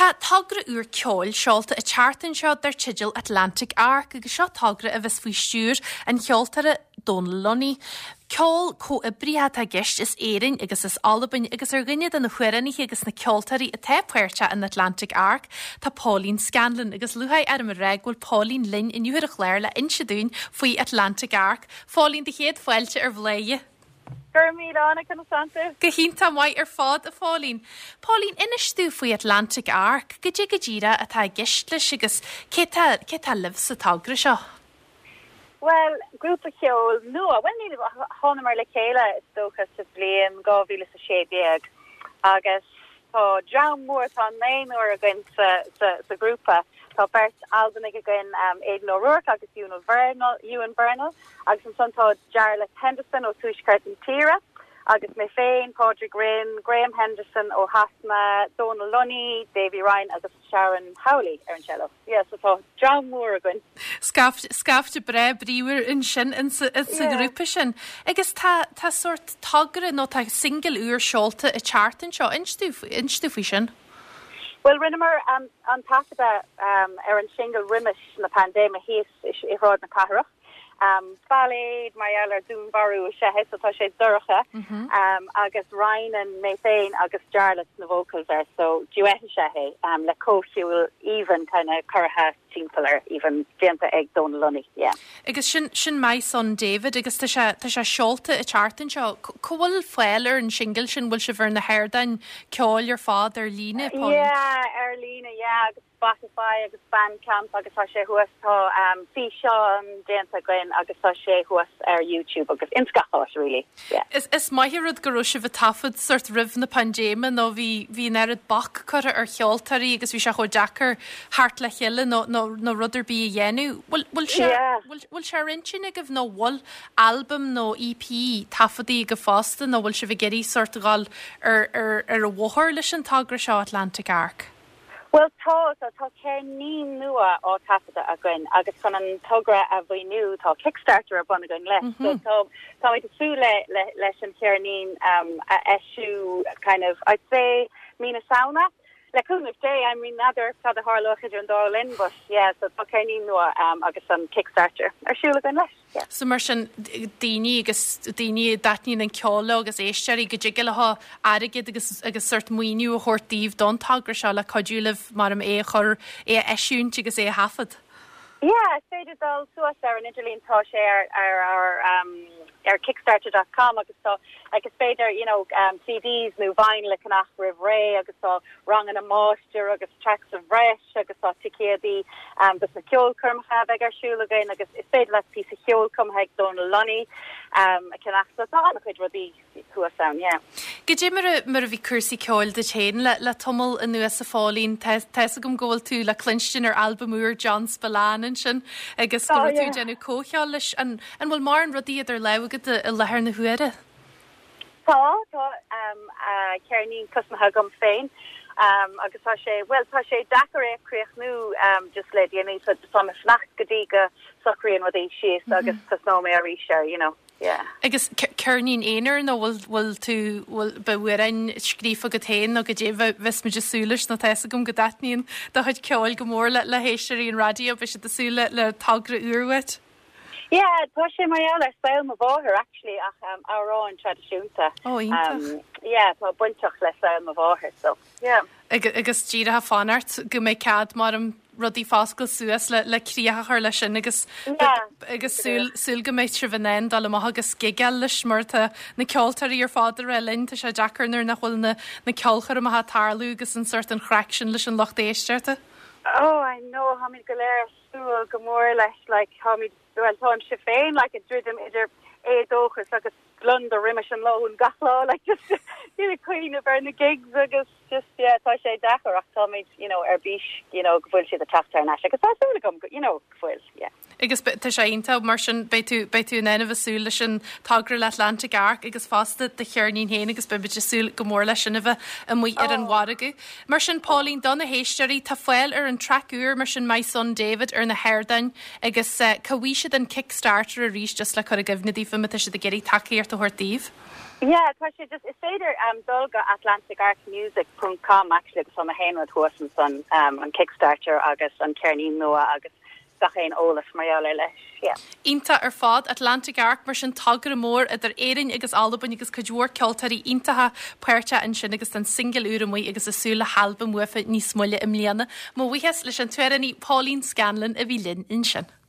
Tá tagra úr ceol seolta a chartan seo dar tidil Atlantic Arc agus seo tagra a bheits faoi stúr an cheoltar Dónalóní. Ceol có a bríhat a gist is éirin agus is Alban agus ar gine an na chuiranní agus na ceoltarí a tepuirte an Atlantic Arc tá Pauline Scanlon agus luhaid ar mar regúil Pauline Lynn in nuair a chléir le inseadún faoi Atlantic Arc. Pauline de chéad foiilte ar bléie. Gurmíd anna can Santa. Gahínta mai ar fád a Pauline. Pauline, inistú faoi Atlantic Arc, go ddíra atá gist leis agus cé libh sa tagra seo? Well, grúpa ceol nua, when ní honamar le chéile is dóchas sa blian 2016 agus tá dramúir tá néinúir a gin sa grúpa. Tá bert Alban ag gin Aidan O'Rourke agus Ewan Bernal agus an suntá Jarlath Henderson ó Tuaisceart an Tíre agus mé féin Padraig Rinn, Graham Henderson ó Hasma, Dónalóní, Davy Ryan agus Sharon Howley ar an cello. Yes, so tá dramúir a gin. Scafte bre bríúir in sin in sa grúpa sin. Agus tá sort tagra nó tá single úr seolta a chartan seo instú faoi sin? Well, rinnemer an tasada an single rimish na pandéma hís I rád na caharach. Falaid Mariella dún barú sehe so tá sé dúracha agus Ryan and Mayfain agus Jarlath na vocals are so duet sehe le cóisiúil even kind of curha timpler even dianta ag Dónalóní, yeah. Agus sin mai son David agus tá sé seolta a chartan seo cóhfuil foiler an single sin bhfuil se bhar na hairdain ceáil ar fád ar lína? Yeah, ar lína, yeah, agus Spotify agus Bandcamp agus tá sé huas tá fi seo an dianta gin agus tá sé huas ar YouTube agus inscachos really, yeah. Is maithirad go se bh tafod sort rih na pandéma nó bhí nerad bach chur ar cheoltarí agus bhí se cho Jackar hart le chéile nó rudidir bí a dhéanú. Bhfuil se rinsin ag nó bhfuil album nó EP tafadaí go fásta nó bhfuil se bh geirí sort gáil ar a bhthir leis an tagra seo Atlantic Arc? Well, tá céní nua ó tafada a gin agus chun an tugra a bhí nu tá Kickstarter a buna going leis. So tá mé sú leis an cearnín a eisiú kind of, I'd say, mína sauna. Le cún of day, I mean, nadir tá a harloch an darlin, but yeah, so tá céní nua agus an Kickstarter ar siúla going leis. Yeah. So mar sin daoine agus daoine datnín an ceála agus éistearí go ddígil leth airigid agus suirt muoinú a chóirtíomh don tagra seo le codúlah mar am é chur é eisiúnt agus é hafad. Yeah, féidir dul suas ar an Interlín tá sé ar Kickstarter.com agus so like is féidir, you know, CDs nu vinyl le canach rih ré agus so rang an a máistir agus tracks of breis agus so ticéadí bus na ceol curmcha ag ar siúla gain agus is féidir le pí a ceol cumha ag Dónalóní a canach so tá an chuid rudí cua sound, yeah. Go dé mar a bhí cuasaí ceol de chéan le tomul in nuas a fálín teis a gom ggóil tú le clinstin ar albumúr John Spillane sin agus go tú déanú cócheáil leis an bhfuil mar an rudí idir legad a lethir na huaire? Tá cearnín cosmatha gom féin agus tá sé dachar écréochnú just le déanaí sa sama fnacht go dtí go socraíon rud é síos agus cosnómé a ríise, you know. Yeah. Agus cearnín éonar nó bhfuil tú bhfuin scrífa go tain nó go dé bheits muidir súlais nó teessa gom go datníon do chuid ceáil go mór le héistearí an radio be se desúla le tagra úrhait? Yeah, tá sé Mariella ar saoil má bháthir actually ach árán tradiisiúnta. Oh, yeah, tá buintach le saoil má bháthir, so yeah. Agus tíra a fanart go mé cad mar an rudí fáscail suas le críochar lei sin agus súl go méid se bhanéin dal amach agus gigeal leis marta na ceoltarí ar fáidir a linn tá sé Jackarnar nach bhfuil na ceolchar am a tarlú agus an sort an chreaction leis an locht éisteirte? Oh, I know how many galéir súil go mór leis like how many well time se féin like a dridim idir édóchas agus blund a riimiis an lo an galá like just really queen of na gigs agus just yeah tá sé dachar ach táid you know bís you know gofuil si a tatar na agus tá gom you know gofuil yeah. Agus tá sé inta mar sin beitú nena bhsúla sin tagra le Atlantic Arc agus fásta de chearnín héana agus be súil go mór lei sin bheith a mu ar an waragu. Mar sin Pauline donna héistearí tá foiil ar an trackúr mar sin mai son David ar na hairdain agus cohí siad an Kickstarter a rís just le chu a gimhnadí fa me si a geirí takeíart a thuirtíh. Yeah, question just is fader dolga atlanticartmusic.com actually some Hainwood Horson son on Kickstarter August on Kearney Noah August Gachain Olaf Mariala leis. Yeah. Ínta fád Atlantic Arc mar sin tagra mór idir éirin agus Alban agus codúir ceoltarí intathe puirte an sin agus an single uramí agus asúla halba mufa níos muile im líana. Má bhuihes leis an tuairní Pauline Scanlon a bhí linn in sin.